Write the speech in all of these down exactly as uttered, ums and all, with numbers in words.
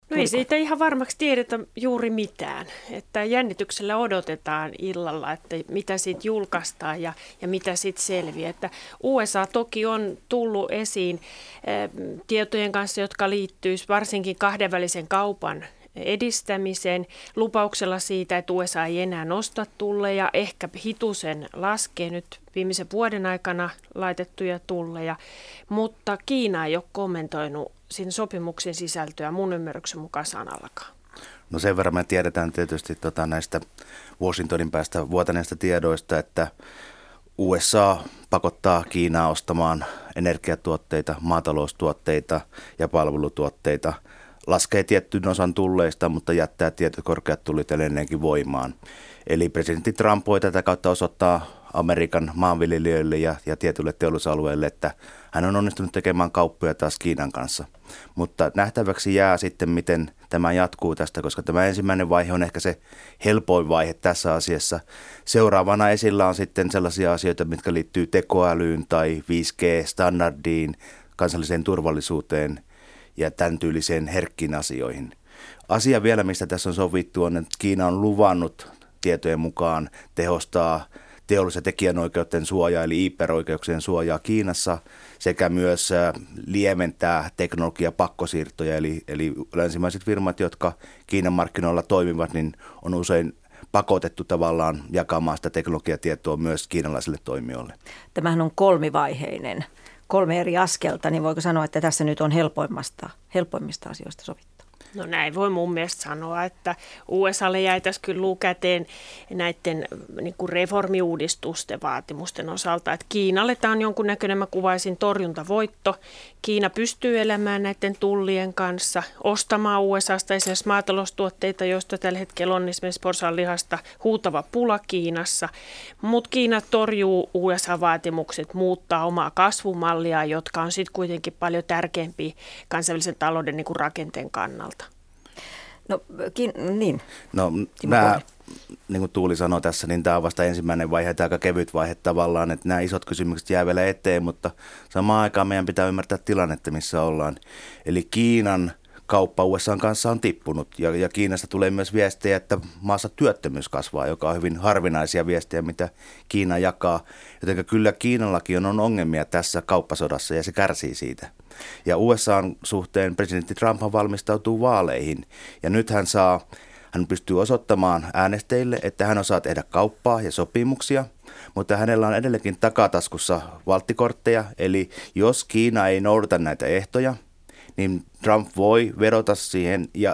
No ei siitä ihan varmaksi tiedetä juuri mitään, että jännityksellä odotetaan illalla, että mitä siitä julkaistaan ja, ja mitä siitä selviää. Että U S A toki on tullut esiin ä, tietojen kanssa, jotka liittyisivät varsinkin kahdenvälisen kaupan edistämiseen lupauksella siitä, että U S A ei enää nosta tulleja, ehkä hitusen laskee nyt viimeisen vuoden aikana laitettuja tulleja, mutta Kiina ei ole kommentoinut siinä sopimuksen sisältöä mun ymmärryksen mukaan sanallakaan. No sen verran me tiedetään tietysti tota näistä Washingtonin päästä vuotaneista tiedoista, että U S A pakottaa Kiinaa ostamaan energiatuotteita, maataloustuotteita ja palvelutuotteita, laskee tiettyyn osan tulleista, mutta jättää tietyt korkeat tullit edelleenkin voimaan. Eli presidentti Trump voi tätä kautta osoittaa Amerikan maanviljelijöille ja, ja tietyille teollisuusalueille, että hän on onnistunut tekemään kauppoja taas Kiinan kanssa. Mutta nähtäväksi jää sitten, miten tämä jatkuu tästä, koska tämä ensimmäinen vaihe on ehkä se helpoin vaihe tässä asiassa. Seuraavana esillä on sitten sellaisia asioita, mitkä liittyy tekoälyyn tai viisi G-standardiin, kansalliseen turvallisuuteen ja tämän tyyliseen herkkiin asioihin. Asia vielä, mistä tässä on sovittu, on, että Kiina on luvannut tietojen mukaan tehostaa teollis- ja tekijänoikeuden suojaa, eli I P R-oikeuksien suojaa Kiinassa, sekä myös lieventää teknologiapakkosiirtoja, eli, eli länsimaiset firmat, jotka Kiinan markkinoilla toimivat, niin on usein pakotettu tavallaan jakamaan sitä teknologiatietoa myös kiinalaisille toimijoille. Tämähän on kolmivaiheinen, kolme eri askelta, niin voiko sanoa, että tässä nyt on helpoimmasta, helpoimmista asioista sovittu? No näin voi mun mielestä sanoa, että U S A:lle jäi tässä kyllä luukäteen näiden niin kuin reformiuudistusten vaatimusten osalta, että Kiinalle tämä on jonkunnäköinen, mä kuvaisin, torjuntavoitto. Kiina pystyy elämään näiden tullien kanssa, ostamaan U S A:sta esimerkiksi maataloustuotteita, joista tällä hetkellä on esimerkiksi porsaanlihasta huutava pula Kiinassa, mutta Kiina torjuu U S A-vaatimukset muuttaa omaa kasvumallia, jotka on sitten kuitenkin paljon tärkeämpiä kansainvälisen talouden niin kuin rakenteen kannalta. No, ki- niin. No nämä, niin kuin Tuuli sanoi tässä, niin tämä on vasta ensimmäinen vaihe, tämä aika kevyt vaihe tavallaan, että nämä isot kysymykset jää vielä eteen, mutta samaan aikaan meidän pitää ymmärtää tilannetta, missä ollaan. Eli Kiinan kauppa U S A:n kanssa on tippunut ja, ja Kiinasta tulee myös viestejä, että maassa työttömyys kasvaa, joka on hyvin harvinaisia viestejä, mitä Kiina jakaa. Joten kyllä Kiinallakin on ongelmia tässä kauppasodassa ja se kärsii siitä. Ja U S A:n suhteen presidentti Trump valmistautuu vaaleihin ja nyt hän saa, hän pystyy osoittamaan äänestäjille, että hän osaa tehdä kauppaa ja sopimuksia, mutta hänellä on edelleenkin takataskussa valttikortteja, eli jos Kiina ei noudata näitä ehtoja, niin Trump voi vedota siihen ja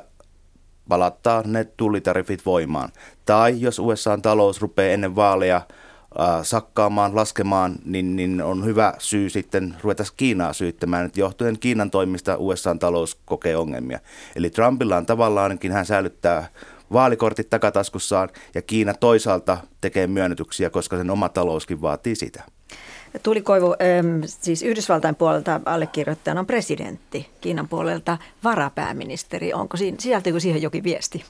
palattaa ne tullitariffit voimaan. Tai jos U S A:n talous rupeaa ennen vaaleja äh, sakkaamaan, laskemaan, niin, niin on hyvä syy sitten ruveta Kiinaa syyttämään, että johtuen Kiinan toimista U S A:n talous kokee ongelmia. Eli Trumpilla on tavallaankin, hän säilyttää vaalikortit takataskussaan ja Kiina toisaalta tekee myönnytyksiä, koska sen oma talouskin vaatii sitä. Tuuli Koivu, siis Yhdysvaltain puolelta allekirjoittajana on presidentti, Kiinan puolelta varapääministeri. Onko siinä, sisältyykö siihen jokin viesti?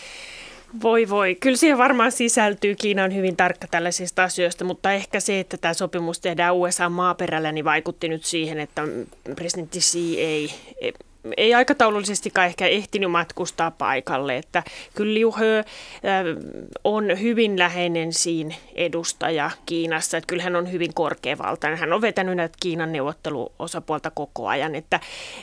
Voi voi. Kyllä siihen varmaan sisältyy. Kiina on hyvin tarkka tällaisista asioista, mutta ehkä se, että tämä sopimus tehdään U S A maaperällä, niin vaikutti nyt siihen, että presidentti Xi ei... ei aikataulullisestikaan ehkä ehtinyt matkustaa paikalle, että kyllä Liu He on hyvin läheinen siinä edustaja Kiinassa, että kyllä hän on hyvin korkeavaltainen. Hän on vetänyt näitä Kiinan neuvotteluosapuolta koko ajan, että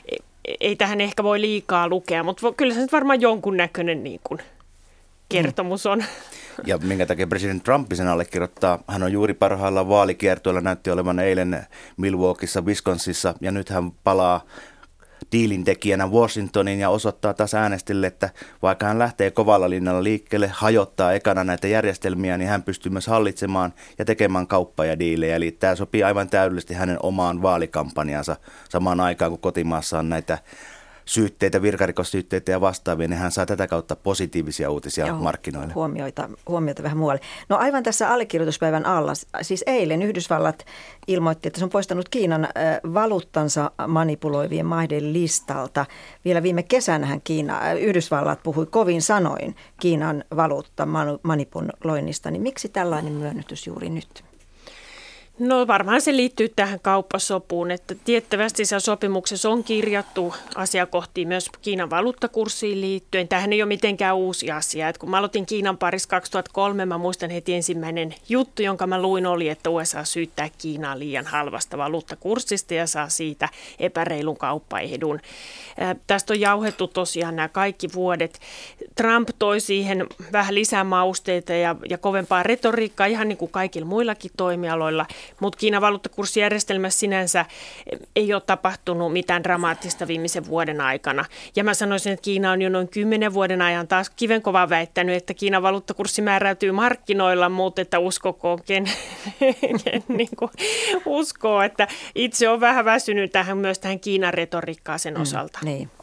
ei tähän ehkä voi liikaa lukea, mutta kyllä se nyt varmaan jonkunnäköinen niin kuin kertomus on. Ja minkä takia presidentti Trump sen allekirjoittaa, hän on juuri parhaillaan vaalikiertoilla, näytti olevan eilen Milwaukeeissa, Wisconsinissa ja nyt hän palaa diilin tekijänä Washingtonin ja osoittaa taas äänestäjille, että vaikka hän lähtee kovalla linnalla liikkeelle, hajottaa ekana näitä järjestelmiä, niin hän pystyy myös hallitsemaan ja tekemään kauppaa ja diilejä. Eli tämä sopii aivan täydellisesti hänen omaan vaalikampanjansa samaan aikaan, kun kotimaassa on näitä syytteitä, virkarikossyytteitä ja vastaavia, niin hän saa tätä kautta positiivisia uutisia Joo, markkinoille. Huomioita, huomioita vähän muualle. No aivan tässä allekirjoituspäivän alla, siis eilen Yhdysvallat ilmoitti, että se on poistanut Kiinan valuuttansa manipuloivien maiden listalta. Vielä viime kesänähän Kiina, Yhdysvallat puhui kovin sanoin Kiinan valuutta manipuloinnista, niin miksi tällainen myönnytys juuri nyt? No varmaan se liittyy tähän kauppasopuun, että tiettävästi siellä sopimuksessa on kirjattu asiakohtia myös Kiinan valuuttakurssiin liittyen. Tämähän ei ole mitenkään uusi asia. Et kun mä aloitin Kiinan parissa kaksituhattakolme, mä muistan heti ensimmäinen juttu, jonka mä luin, oli, että U S A syyttää Kiinaa liian halvasta valuuttakurssista ja saa siitä epäreilun kauppaedun. Ää, tästä on jauhettu tosiaan nämä kaikki vuodet. Trump toi siihen vähän lisää mausteita ja, ja kovempaa retoriikkaa, ihan niin kuin kaikilla muillakin toimialoilla. Mutta Kiinan valuuttakurssijärjestelmässä sinänsä ei ole tapahtunut mitään dramaattista viimeisen vuoden aikana. Ja mä sanoisin, että Kiina on jo noin kymmenen vuoden ajan taas kivenkovaa väittänyt, että Kiinan valuuttakurssi määräytyy markkinoilla, mutta että uskokoon ken, ken niin kuin uskoo, että itse on vähän väsynyt tähän myös tähän Kiinan retoriikkaan sen osalta. Mm, niin.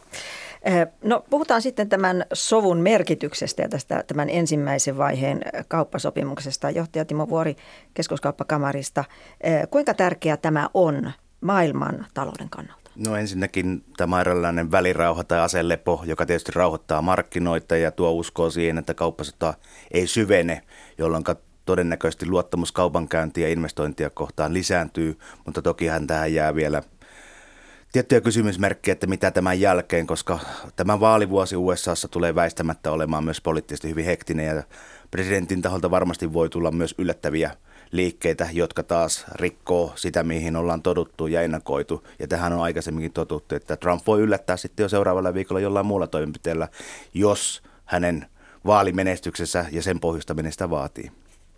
No puhutaan sitten tämän sovun merkityksestä ja tästä tämän ensimmäisen vaiheen kauppasopimuksesta. Johtaja Timo Vuori Keskuskauppakamarista. Kuinka tärkeä tämä on maailman talouden kannalta? No ensinnäkin tämä eräänlainen välirauha tai aselepo, joka tietysti rauhoittaa markkinoita ja tuo uskoa siihen, että kauppasota ei syvene, jolloin todennäköisesti luottamus kaupankäyntiä ja investointia kohtaan lisääntyy, mutta tokihan tähän jää vielä tiettyjä kysymysmerkkejä, että mitä tämän jälkeen, koska tämä vaalivuosi U S A:ssa tulee väistämättä olemaan myös poliittisesti hyvin hektinen ja presidentin taholta varmasti voi tulla myös yllättäviä liikkeitä, jotka taas rikkoo sitä, mihin ollaan toduttu ja ennakoitu. Ja tähän on aikaisemminkin totuttu, että Trump voi yllättää sitten jo seuraavalla viikolla jollain muulla toimenpiteellä, jos hänen vaalimenestyksensä ja sen pohjustaminen sitä vaatii.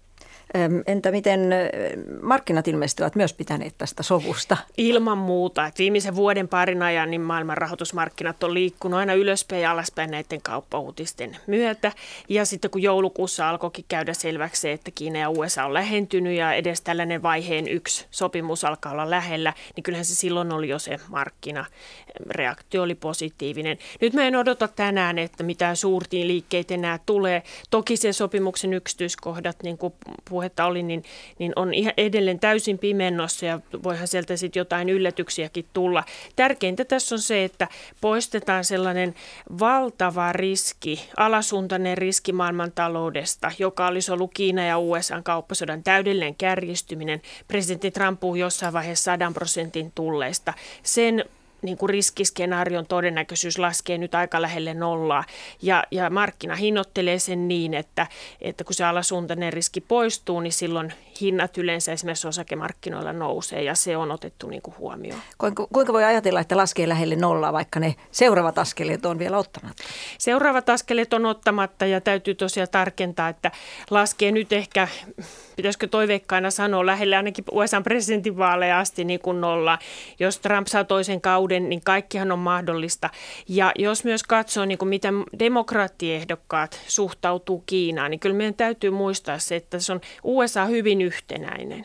Entä miten markkinat ilmeisesti ovat myös pitäneet tästä sovusta? Ilman muuta. Että viimeisen vuoden parin ajan niin maailman rahoitusmarkkinat on liikkunut aina ylöspäin ja alaspäin näiden kauppauutisten myötä. Ja sitten kun joulukuussa alkoikin käydä selväksi, että Kiina ja U S A on lähentynyt ja edes tällainen vaiheen yksi sopimus alkaa olla lähellä, niin kyllähän se silloin oli jo se markkinareaktio oli positiivinen. Nyt mä en odota tänään, että mitään suurtia liikkeitä enää tulee. Toki se sopimuksen yksityiskohdat, niin kuin puhetta oli, niin, niin on ihan edelleen täysin pimennossa ja voihan sieltä sitten jotain yllätyksiäkin tulla. Tärkeintä tässä on se, että poistetaan sellainen valtava riski, alasuuntainen riski maailmantaloudesta, joka olisi ollut Kiina ja U S A:n kauppasodan täydellinen kärjistyminen. Presidentti Trump puhui jossain vaiheessa sadan prosentin tulleista. Sen niin kuin riskiskenaarion todennäköisyys laskee nyt aika lähelle nollaa ja, ja markkina hinnoittelee sen niin, että, että kun se alasuuntainen riski poistuu, niin silloin hinnat yleensä esimerkiksi osakemarkkinoilla nousee ja se on otettu niin kuin huomioon. Kuinka, kuinka voi ajatella, että laskee lähelle nollaa, vaikka ne seuraavat askeleet on vielä ottamatta? Seuraavat askeleet on ottamatta ja täytyy tosiaan tarkentaa, että laskee nyt ehkä, pitäisikö toiveikkaana sanoa, lähelle ainakin U S A:n presidentinvaaleja asti niin kuin nolla. Jos Trump saa toisen kauden, niin kaikkihan on mahdollista. Ja jos myös katsoo, niin kuin miten demokraattiehdokkaat suhtautuu Kiinaan, niin kyllä meidän täytyy muistaa se, että se on U S A hyvin yhtenäinen.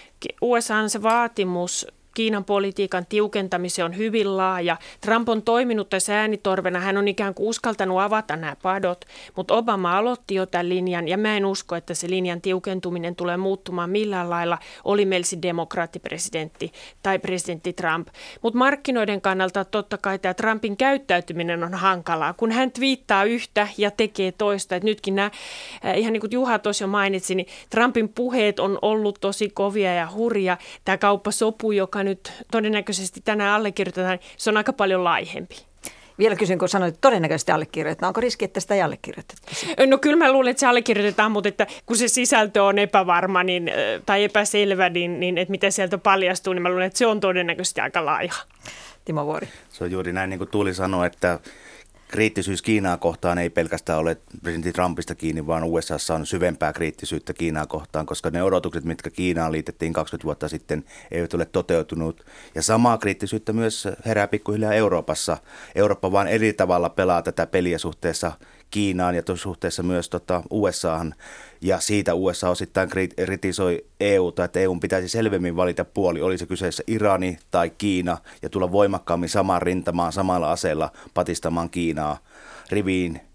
U S A:n se vaatimus Kiinan politiikan tiukentamiseen on hyvin laaja. Trump on toiminut tässä äänitorvena, hän on ikään kuin uskaltanut avata nämä padot, mutta Obama aloitti jo tämän linjan ja mä en usko, että se linjan tiukentuminen tulee muuttumaan millään lailla, oli meillä se demokraattipresidentti tai presidentti Trump. Mutta markkinoiden kannalta totta kai tämä Trumpin käyttäytyminen on hankalaa, kun hän twiittaa yhtä ja tekee toista. Et nytkin nämä, ihan niin kuin Juha tuossa jo mainitsi, niin Trumpin puheet on ollut tosi kovia ja hurja. Tämä kauppasopu, joka nyt todennäköisesti tänään allekirjoitetaan, se on aika paljon laihempi. Vielä kysyn, kun sanoit, että todennäköisesti allekirjoitetaan. Onko riski, että sitä ei allekirjoitettaisi? No kyllä mä luulen, että se allekirjoitetaan, mutta että kun se sisältö on epävarma niin, tai epäselvä, niin, niin että mitä sieltä paljastuu, niin mä luulen, että se on todennäköisesti aika laiha. Timo Vuori. Se on juuri näin, niin kuin Tuuli sanoi, että kriittisyys Kiinaa kohtaan ei pelkästään ole presidentti Trumpista kiinni, vaan U S A:ssa on syvempää kriittisyyttä Kiinaa kohtaan, koska ne odotukset, mitkä Kiinaan liitettiin kaksikymmentä vuotta sitten, eivät ole toteutunut. Ja samaa kriittisyyttä myös herää pikkuhiljaa Euroopassa. Eurooppa vaan eri tavalla pelaa tätä peliä suhteessa Kiinaan ja suhteessa myös tota U S A:han. Ja siitä U S A osittain kritisoi E U:ta, että E U:n pitäisi selvemmin valita puoli, oli se kyseessä Irani tai Kiina, ja tulla voimakkaammin samaan rintamaan samalla aseella patistamaan Kiinaa riviin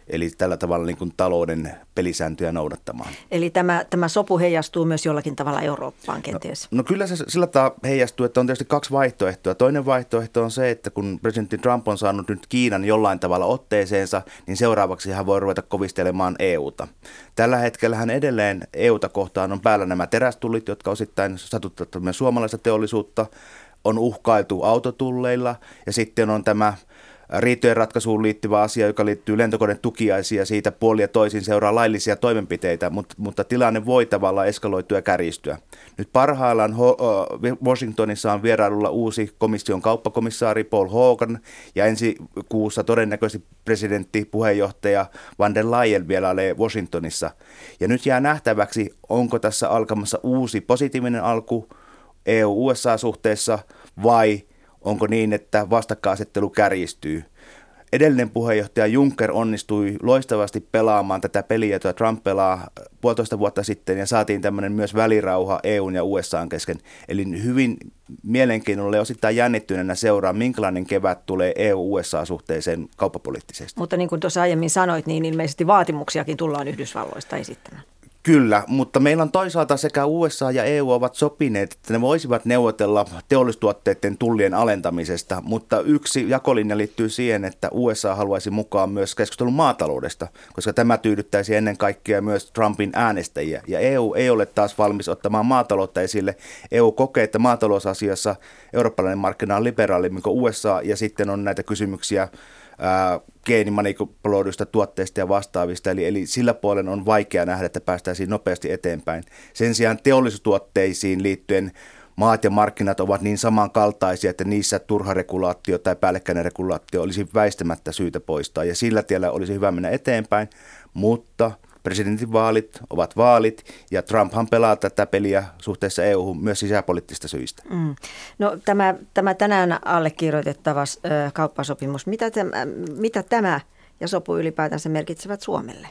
eli tällä tavalla niin kuin talouden pelisääntöjä noudattamaan. Eli tämä, tämä sopu heijastuu myös jollakin tavalla Eurooppaan kenties? No, no kyllä se sillä tavalla heijastuu, että on tietysti kaksi vaihtoehtoa. Toinen vaihtoehto on se, että kun presidentti Trump on saanut nyt Kiinan jollain tavalla otteeseensa, niin seuraavaksi hän voi ruveta kovistelemaan E U:ta. Tällä hetkellä hän edelleen E U:ta kohtaan on päällä nämä terästullit, jotka osittain satuttavat myös suomalaista teollisuutta. On uhkailtu autotulleilla ja sitten on tämä riitojen ratkaisuun liittyvä asia, joka liittyy lentokoneen tukiaisiin ja siitä puoli ja toisin seuraa laillisia toimenpiteitä, mutta, mutta tilanne voi tavallaan eskaloitua ja kärjistyä. Nyt parhaillaan Washingtonissa on vierailulla uusi komission kauppakomissaari Paul Hogan ja ensi kuussa todennäköisesti presidentti, puheenjohtaja Van der Leyen vierailee Washingtonissa. Ja nyt jää nähtäväksi, onko tässä alkamassa uusi positiivinen alku E U-U S A-suhteessa vai onko niin, että vastakkainasettelu kärjistyy. Edellinen puheenjohtaja Juncker onnistui loistavasti pelaamaan tätä peliä, jota Trump pelaa puolitoista vuotta sitten, ja saatiin tämmöinen myös välirauha E U:n ja U S A:n kesken. Eli hyvin mielenkiinnolla ja osittain jännittyneenä seuraa, minkälainen kevät tulee E U-U S A-suhteeseen kauppapoliittisesti. Mutta niin kuin tuossa aiemmin sanoit, niin ilmeisesti vaatimuksiakin tullaan Yhdysvalloista esittämään. Kyllä, mutta meillä on toisaalta sekä U S A ja E U ovat sopineet, että ne voisivat neuvotella teollistuotteiden tullien alentamisesta, mutta yksi jakolinja liittyy siihen, että U S A haluaisi mukaan myös keskustelun maataloudesta, koska tämä tyydyttäisi ennen kaikkea myös Trumpin äänestäjiä. Ja E U ei ole taas valmis ottamaan maataloutta esille. E U kokee, että maatalousasiassa eurooppalainen markkina on liberaalimmin kuin U S A, ja sitten on näitä kysymyksiä ää, geenimanipuloiduista tuotteista ja vastaavista, eli, eli sillä puolen on vaikea nähdä, että päästäisiin nopeasti eteenpäin. Sen sijaan teollisuustuotteisiin liittyen maat ja markkinat ovat niin samankaltaisia, että niissä turha regulaatio tai päällekkäinen regulaatio olisi väistämättä syytä poistaa, ja sillä tiellä olisi hyvä mennä eteenpäin, mutta presidentinvaalit ovat vaalit, ja Trumphan pelaa tätä peliä suhteessa E U:hun myös sisäpoliittisista syistä. Mm. No tämä, tämä tänään allekirjoitettava ö, kauppasopimus, mitä, tämä, mitä tämä ja sopu ylipäätänsä merkitsevät Suomelle?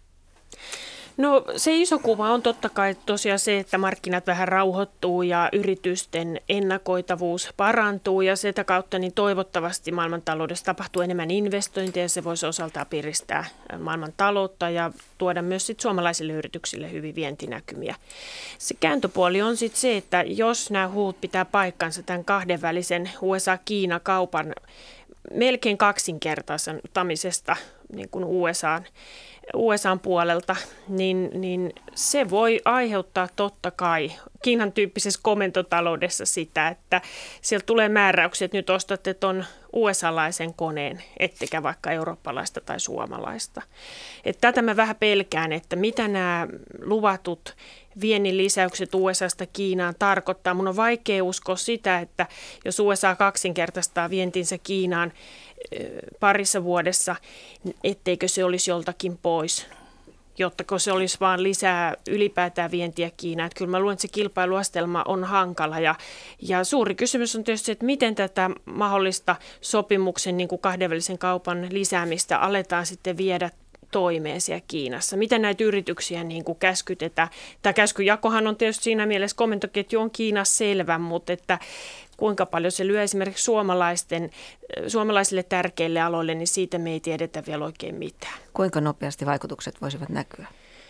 No se iso kuva on totta kai tosiaan se, että markkinat vähän rauhoittuu ja yritysten ennakoitavuus parantuu ja sitä kautta niin toivottavasti maailmantaloudessa tapahtuu enemmän investointeja ja se voisi osaltaan piristää maailmantaloutta ja tuoda myös sit suomalaisille yrityksille hyvin vientinäkymiä. Se kääntöpuoli on sitten se, että jos nämä huut pitää paikkansa tämän kahdenvälisen U S A-Kiina-kaupan melkein kaksinkertaistamisesta niin kuin U S A:n U S A:n puolelta, niin, niin se voi aiheuttaa totta kai Kiinan tyyppisessä komentotaloudessa sitä, että sieltä tulee määräyksiä, että nyt ostatte ton U S A-laisen koneen, ettekä vaikka eurooppalaista tai suomalaista. Että tätä mä vähän pelkään, että mitä nämä luvatut viennin lisäykset U S A:sta Kiinaan tarkoittaa. Mun on vaikea uskoa sitä, että jos U S A kaksinkertaistaa vientinsä Kiinaan parissa vuodessa, etteikö se olisi joltakin pois, jottako se olisi vaan lisää ylipäätään vientiä Kiinaan. Että kyllä mä luulen, että se kilpailuastelma on hankala ja, ja suuri kysymys on tietysti, että miten tätä mahdollista sopimuksen niin kuin kahdenvälisen kaupan lisäämistä aletaan sitten viedä toimeen siellä Kiinassa. Miten näitä yrityksiä niin kuin käskytetään? Tämä käskyjakohan on tietysti siinä mielessä, komentoketju on Kiinassa selvä, mutta että kuinka paljon se lyö esimerkiksi suomalaisten, suomalaisille tärkeille aloille, niin siitä me ei tiedetä vielä oikein mitään. Kuinka nopeasti vaikutukset voisivat näkyä?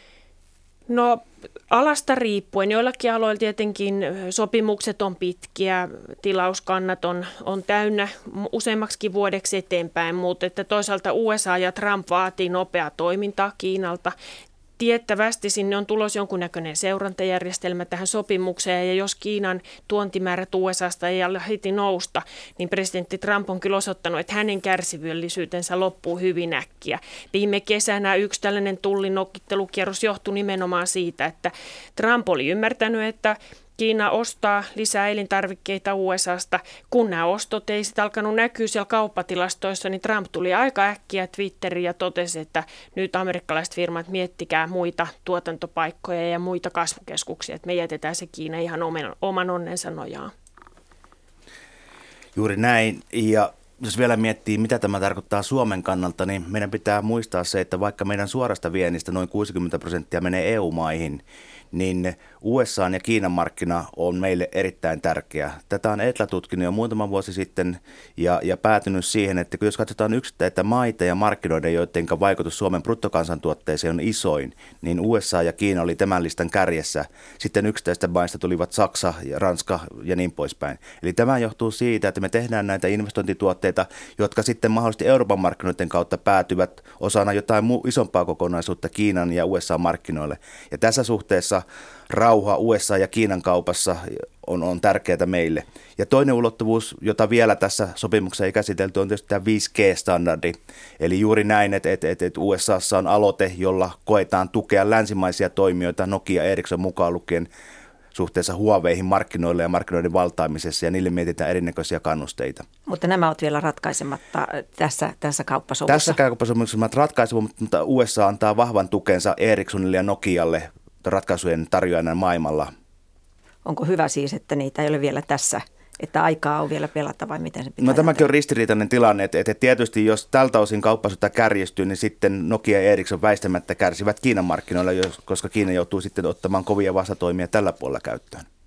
No alasta riippuen. Joillakin aloilla tietenkin sopimukset on pitkiä, tilauskannat on, on täynnä useammaksikin vuodeksi eteenpäin, mutta että toisaalta U S A ja Trump vaatii nopeaa toimintaa Kiinalta. Tiettävästi sinne on tulossa jonkunnäköinen seurantajärjestelmä tähän sopimukseen, ja jos Kiinan tuontimäärät U S A:sta ei ala heti nousta, niin presidentti Trump on kyllä osoittanut, että hänen kärsivällisyytensä loppuu hyvin äkkiä. Viime kesänä yksi tällainen tullinokittelukierros johtui nimenomaan siitä, että Trump oli ymmärtänyt, että Kiina ostaa lisää elintarvikkeita U S A:sta. Kun nämä ostot ei sitten alkanut näkyä siellä kauppatilastoissa, niin Trump tuli aika äkkiä Twitteriin ja totesi, että nyt amerikkalaiset firmat miettikää muita tuotantopaikkoja ja muita kasvukeskuksia, että me jätetään se Kiina ihan oman, oman onnensa nojaan. Juuri näin. Ja jos vielä miettii, mitä tämä tarkoittaa Suomen kannalta, niin meidän pitää muistaa se, että vaikka meidän suorasta viennistä noin kuusikymmentä prosenttia menee E U-maihin, niin U S A ja Kiinan markkina on meille erittäin tärkeä. Tätä on Etla tutkinut jo muutama vuosi sitten ja, ja päätynyt siihen, että jos katsotaan yksittäitä maita ja markkinoiden, joiden vaikutus Suomen bruttokansantuotteeseen on isoin, niin U S A ja Kiina oli tämän listan kärjessä. Sitten yksittäistä maista tulivat Saksa ja Ranska ja niin poispäin. Eli tämä johtuu siitä, että me tehdään näitä investointituotteita, jotka sitten mahdollisesti Euroopan markkinoiden kautta päätyvät osana jotain muu, isompaa kokonaisuutta Kiinan ja U S A-markkinoille. Ja tässä suhteessa rauha U S A ja Kiinan kaupassa on, on tärkeää meille. Ja toinen ulottuvuus, jota vielä tässä sopimuksessa ei käsitelty, on tietysti tämä viisi G-standardi. Eli juuri näin, että, että, että U S A:ssa on aloite, jolla koetaan tukea länsimaisia toimijoita, Nokia, Ericsson mukaan lukien, suhteessa Huaweihin markkinoille ja markkinoiden valtaamisessa, ja niille mietitään erinäköisiä kannusteita. Mutta nämä ovat vielä ratkaisematta tässä, tässä kauppasovussa. Tässä kauppasovussa ovat ratkaisematta, mutta U S A antaa vahvan tukensa Ericssonille ja Nokialle ratkaisujen tarjoajana maailmalla. Onko hyvä siis, että niitä ei ole vielä tässä, että aikaa on vielä pelata vai miten se pitää? No tämäkin on ristiriitainen tilanne, että, että tietysti jos tältä osin kauppasota kärjistyy, niin sitten Nokia ja Ericsson väistämättä kärsivät Kiinan markkinoilla, koska Kiina joutuu sitten ottamaan kovia vastatoimia tällä puolella käyttöön.